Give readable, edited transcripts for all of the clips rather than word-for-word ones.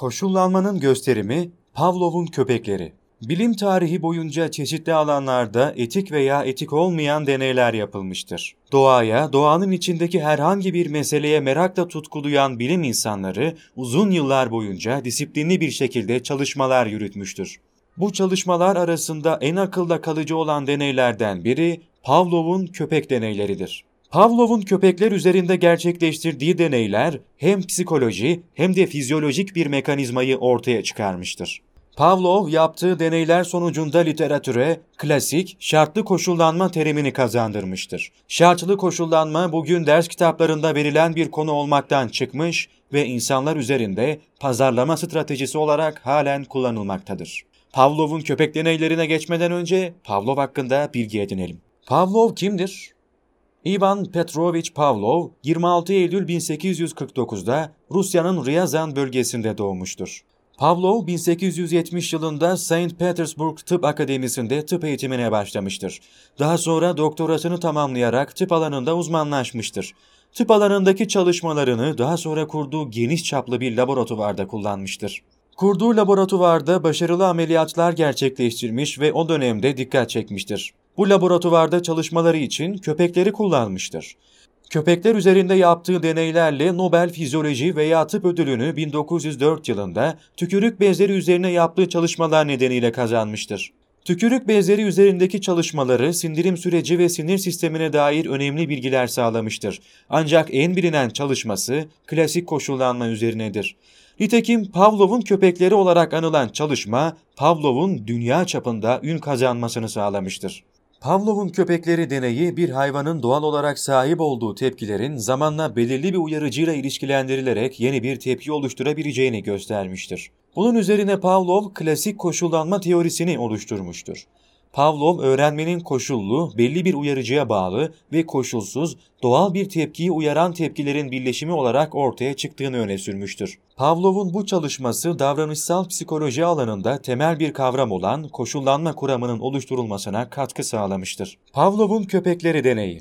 Koşullanmanın gösterimi, Pavlov'un köpekleri. Bilim tarihi boyunca çeşitli alanlarda etik veya etik olmayan deneyler yapılmıştır. Doğaya, doğanın içindeki herhangi bir meseleye merakla tutku duyan bilim insanları uzun yıllar boyunca disiplinli bir şekilde çalışmalar yürütmüştür. Bu çalışmalar arasında en akılda kalıcı olan deneylerden biri Pavlov'un köpek deneyleridir. Pavlov'un köpekler üzerinde gerçekleştirdiği deneyler hem psikoloji hem de fizyolojik bir mekanizmayı ortaya çıkarmıştır. Pavlov yaptığı deneyler sonucunda literatüre klasik, şartlı koşullanma terimini kazandırmıştır. Şartlı koşullanma bugün ders kitaplarında verilen bir konu olmaktan çıkmış ve insanlar üzerinde pazarlama stratejisi olarak halen kullanılmaktadır. Pavlov'un köpek deneylerine geçmeden önce Pavlov hakkında bilgi edinelim. Pavlov kimdir? Ivan Petrovich Pavlov, 26 Eylül 1849'da Rusya'nın Ryazan bölgesinde doğmuştur. Pavlov, 1870 yılında St. Petersburg Tıp Akademisi'nde tıp eğitimine başlamıştır. Daha sonra doktorasını tamamlayarak tıp alanında uzmanlaşmıştır. Tıp alanındaki çalışmalarını daha sonra kurduğu geniş çaplı bir laboratuvarda kullanmıştır. Kurduğu laboratuvarda başarılı ameliyatlar gerçekleştirmiş ve o dönemde dikkat çekmiştir. Bu laboratuvarda çalışmaları için köpekleri kullanmıştır. Köpekler üzerinde yaptığı deneylerle Nobel Fizyoloji veya Tıp Ödülünü 1904 yılında tükürük bezleri üzerine yaptığı çalışmalar nedeniyle kazanmıştır. Tükürük bezleri üzerindeki çalışmaları sindirim süreci ve sinir sistemine dair önemli bilgiler sağlamıştır. Ancak en bilinen çalışması klasik koşullanma üzerinedir. Nitekim Pavlov'un köpekleri olarak anılan çalışma, Pavlov'un dünya çapında ün kazanmasını sağlamıştır. Pavlov'un köpekleri deneyi bir hayvanın doğal olarak sahip olduğu tepkilerin zamanla belirli bir uyarıcıyla ilişkilendirilerek yeni bir tepki oluşturabileceğini göstermiştir. Bunun üzerine Pavlov klasik koşullanma teorisini oluşturmuştur. Pavlov öğrenmenin koşullu, belli bir uyarıcıya bağlı ve koşulsuz, doğal bir tepkiyi uyaran tepkilerin birleşimi olarak ortaya çıktığını öne sürmüştür. Pavlov'un bu çalışması davranışsal psikoloji alanında temel bir kavram olan koşullanma kuramının oluşturulmasına katkı sağlamıştır. Pavlov'un köpekleri deneyi.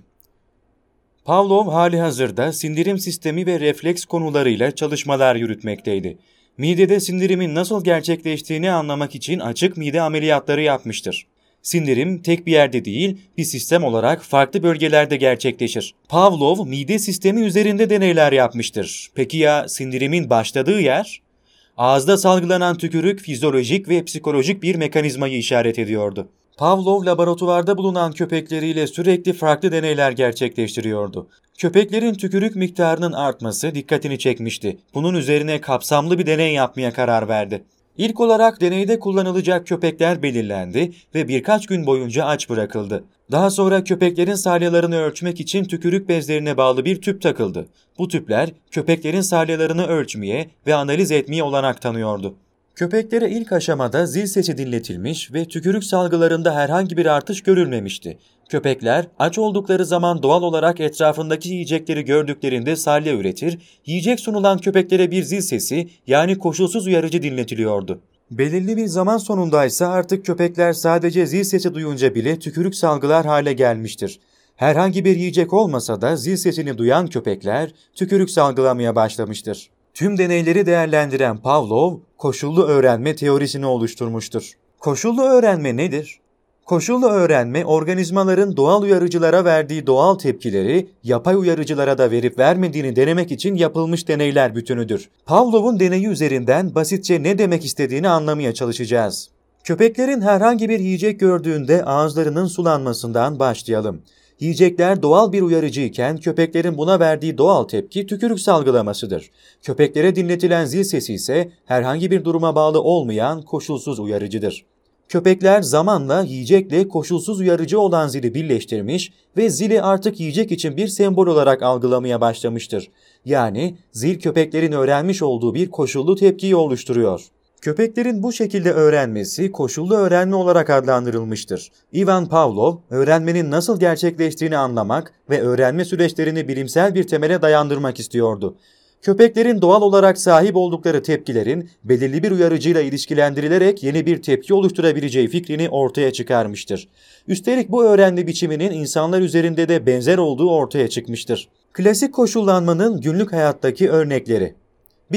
Pavlov halihazırda sindirim sistemi ve refleks konularıyla çalışmalar yürütmekteydi. Midede sindirimin nasıl gerçekleştiğini anlamak için açık mide ameliyatları yapmıştır. Sindirim tek bir yerde değil, bir sistem olarak farklı bölgelerde gerçekleşir. Pavlov mide sistemi üzerinde deneyler yapmıştır. Peki ya sindirimin başladığı yer? Ağızda salgılanan tükürük fizyolojik ve psikolojik bir mekanizmayı işaret ediyordu. Pavlov laboratuvarda bulunan köpekleriyle sürekli farklı deneyler gerçekleştiriyordu. Köpeklerin tükürük miktarının artması dikkatini çekmişti. Bunun üzerine kapsamlı bir deney yapmaya karar verdi. İlk olarak deneyde kullanılacak köpekler belirlendi ve birkaç gün boyunca aç bırakıldı. Daha sonra köpeklerin salyalarını ölçmek için tükürük bezlerine bağlı bir tüp takıldı. Bu tüpler köpeklerin salyalarını ölçmeye ve analiz etmeye olanak tanıyordu. Köpeklere ilk aşamada zil sesi dinletilmiş ve tükürük salgılarında herhangi bir artış görülmemişti. Köpekler aç oldukları zaman doğal olarak etrafındaki yiyecekleri gördüklerinde salya üretir, yiyecek sunulan köpeklere bir zil sesi yani koşulsuz uyarıcı dinletiliyordu. Belirli bir zaman sonundaysa artık köpekler sadece zil sesi duyunca bile tükürük salgılar hale gelmiştir. Herhangi bir yiyecek olmasa da zil sesini duyan köpekler tükürük salgılamaya başlamıştır. Tüm deneyleri değerlendiren Pavlov, koşullu öğrenme teorisini oluşturmuştur. Koşullu öğrenme nedir? Koşullu öğrenme, organizmaların doğal uyarıcılara verdiği doğal tepkileri yapay uyarıcılara da verip vermediğini denemek için yapılmış deneyler bütünüdür. Pavlov'un deneyi üzerinden basitçe ne demek istediğini anlamaya çalışacağız. Köpeklerin herhangi bir yiyecek gördüğünde ağızlarının sulanmasından başlayalım. Yiyecekler doğal bir uyarıcı iken köpeklerin buna verdiği doğal tepki tükürük salgılamasıdır. Köpeklere dinletilen zil sesi ise herhangi bir duruma bağlı olmayan koşulsuz uyarıcıdır. Köpekler zamanla yiyecekle koşulsuz uyarıcı olan zili birleştirmiş ve zili artık yiyecek için bir sembol olarak algılamaya başlamıştır. Yani zil köpeklerin öğrenmiş olduğu bir koşullu tepkiyi oluşturuyor. Köpeklerin bu şekilde öğrenmesi koşullu öğrenme olarak adlandırılmıştır. Ivan Pavlov, öğrenmenin nasıl gerçekleştiğini anlamak ve öğrenme süreçlerini bilimsel bir temele dayandırmak istiyordu. Köpeklerin doğal olarak sahip oldukları tepkilerin belirli bir uyarıcıyla ilişkilendirilerek yeni bir tepki oluşturabileceği fikrini ortaya çıkarmıştır. Üstelik bu öğrenme biçiminin insanlar üzerinde de benzer olduğu ortaya çıkmıştır. Klasik koşullanmanın günlük hayattaki örnekleri. 1.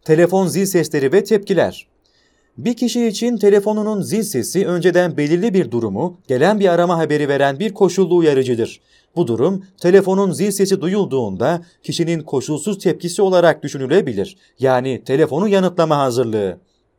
Telefon zil sesleri ve tepkiler. Bir kişi için telefonunun zil sesi önceden belirli bir durumu, gelen bir arama haberi veren bir koşullu uyarıcıdır. Bu durum, telefonun zil sesi duyulduğunda kişinin koşulsuz tepkisi olarak düşünülebilir. Yani telefonu yanıtlama hazırlığı.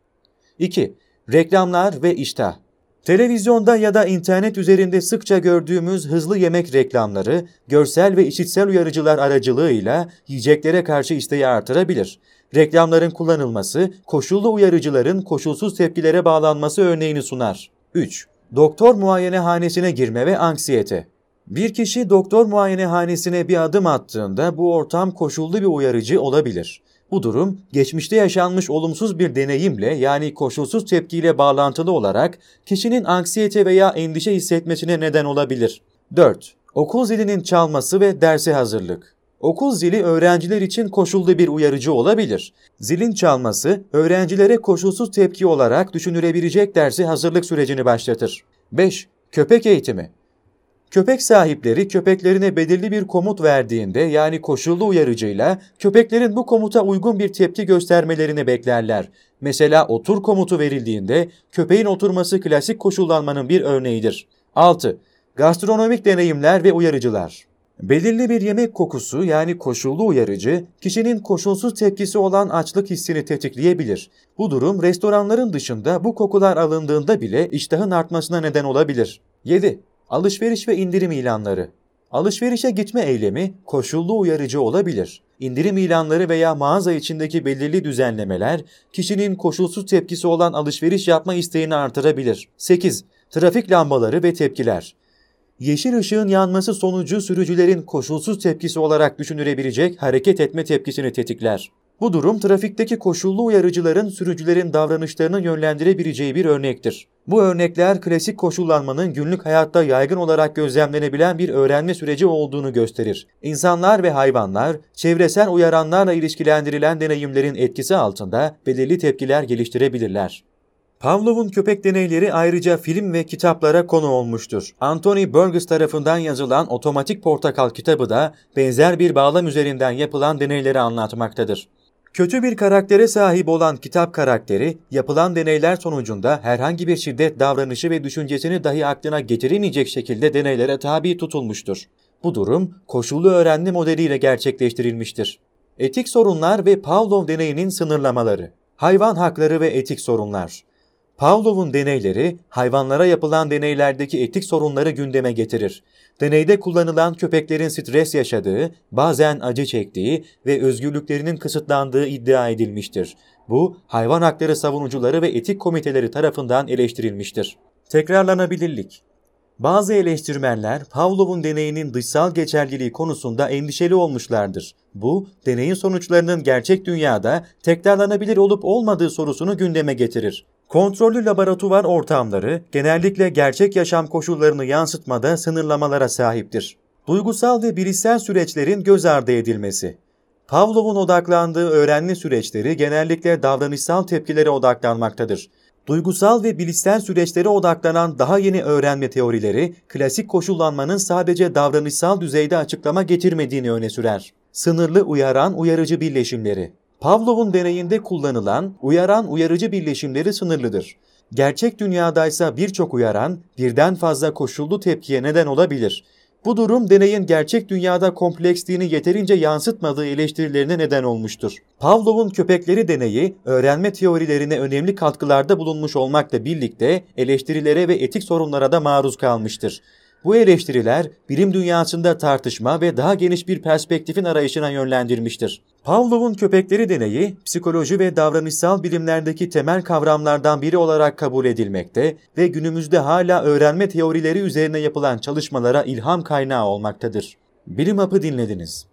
2. Reklamlar ve iştah. Televizyonda ya da internet üzerinde sıkça gördüğümüz hızlı yemek reklamları, görsel ve işitsel uyarıcılar aracılığıyla yiyeceklere karşı isteği artırabilir. Reklamların kullanılması, koşullu uyarıcıların koşulsuz tepkilere bağlanması örneğini sunar. 3. Doktor muayenehanesine girme ve anksiyete. Bir kişi doktor muayenehanesine bir adım attığında bu ortam koşullu bir uyarıcı olabilir. Bu durum, geçmişte yaşanmış olumsuz bir deneyimle yani koşulsuz tepkiyle bağlantılı olarak kişinin anksiyete veya endişe hissetmesine neden olabilir. 4. Okul zilinin çalması ve derse hazırlık. Okul zili öğrenciler için koşullu bir uyarıcı olabilir. Zilin çalması, öğrencilere koşulsuz tepki olarak düşünülebilecek derse hazırlık sürecini başlatır. 5. Köpek eğitimi. Köpek sahipleri köpeklerine belirli bir komut verdiğinde yani koşullu uyarıcıyla köpeklerin bu komuta uygun bir tepki göstermelerini beklerler. Mesela otur komutu verildiğinde köpeğin oturması klasik koşullanmanın bir örneğidir. 6. Gastronomik deneyimler ve uyarıcılar. Belirli bir yemek kokusu yani koşullu uyarıcı, kişinin koşulsuz tepkisi olan açlık hissini tetikleyebilir. Bu durum restoranların dışında bu kokular alındığında bile iştahın artmasına neden olabilir. 7. Alışveriş ve indirim ilanları. Alışverişe gitme eylemi koşullu uyarıcı olabilir. İndirim ilanları veya mağaza içindeki belirli düzenlemeler kişinin koşulsuz tepkisi olan alışveriş yapma isteğini artırabilir. 8. Trafik lambaları ve tepkiler. Yeşil ışığın yanması sonucu sürücülerin koşulsuz tepkisi olarak düşünülebilecek hareket etme tepkisini tetikler. Bu durum trafikteki koşullu uyarıcıların sürücülerin davranışlarını yönlendirebileceği bir örnektir. Bu örnekler klasik koşullanmanın günlük hayatta yaygın olarak gözlemlenebilen bir öğrenme süreci olduğunu gösterir. İnsanlar ve hayvanlar çevresel uyaranlarla ilişkilendirilen deneyimlerin etkisi altında belirli tepkiler geliştirebilirler. Pavlov'un köpek deneyleri ayrıca film ve kitaplara konu olmuştur. Anthony Burgess tarafından yazılan Otomatik Portakal kitabı da benzer bir bağlam üzerinden yapılan deneyleri anlatmaktadır. Kötü bir karaktere sahip olan kitap karakteri, yapılan deneyler sonucunda herhangi bir şiddet davranışı ve düşüncesini dahi aklına getiremeyecek şekilde deneylere tabi tutulmuştur. Bu durum, koşullu öğrenme modeliyle gerçekleştirilmiştir. Etik sorunlar ve Pavlov deneyinin sınırlamaları. Hayvan hakları ve etik sorunlar. Pavlov'un deneyleri, hayvanlara yapılan deneylerdeki etik sorunları gündeme getirir. Deneyde kullanılan köpeklerin stres yaşadığı, bazen acı çektiği ve özgürlüklerinin kısıtlandığı iddia edilmiştir. Bu, hayvan hakları savunucuları ve etik komiteleri tarafından eleştirilmiştir. Tekrarlanabilirlik. Bazı eleştirmenler Pavlov'un deneyinin dışsal geçerliliği konusunda endişeli olmuşlardır. Bu, deneyin sonuçlarının gerçek dünyada tekrarlanabilir olup olmadığı sorusunu gündeme getirir. Kontrollü laboratuvar ortamları genellikle gerçek yaşam koşullarını yansıtmada sınırlamalara sahiptir. Duygusal ve bilişsel süreçlerin göz ardı edilmesi. Pavlov'un odaklandığı öğrenme süreçleri genellikle davranışsal tepkilere odaklanmaktadır. Duygusal ve bilişsel süreçlere odaklanan daha yeni öğrenme teorileri, klasik koşullanmanın sadece davranışsal düzeyde açıklama getirmediğini öne sürer. Sınırlı uyaran-uyarıcı birleşimleri. Pavlov'un deneyinde kullanılan uyaran-uyarıcı birleşimleri sınırlıdır. Gerçek dünyadaysa birçok uyaran, birden fazla koşullu tepkiye neden olabilir. Bu durum deneyin gerçek dünyada kompleksliğini yeterince yansıtmadığı eleştirilerine neden olmuştur. Pavlov'un köpekleri deneyi, öğrenme teorilerine önemli katkılarda bulunmuş olmakla birlikte eleştirilere ve etik sorunlara da maruz kalmıştır. Bu eleştiriler, bilim dünyasında tartışma ve daha geniş bir perspektifin arayışına yönlendirmiştir. Pavlov'un köpekleri deneyi, psikoloji ve davranışsal bilimlerdeki temel kavramlardan biri olarak kabul edilmekte ve günümüzde hala öğrenme teorileri üzerine yapılan çalışmalara ilham kaynağı olmaktadır. Bilim Hap'ı dinlediniz.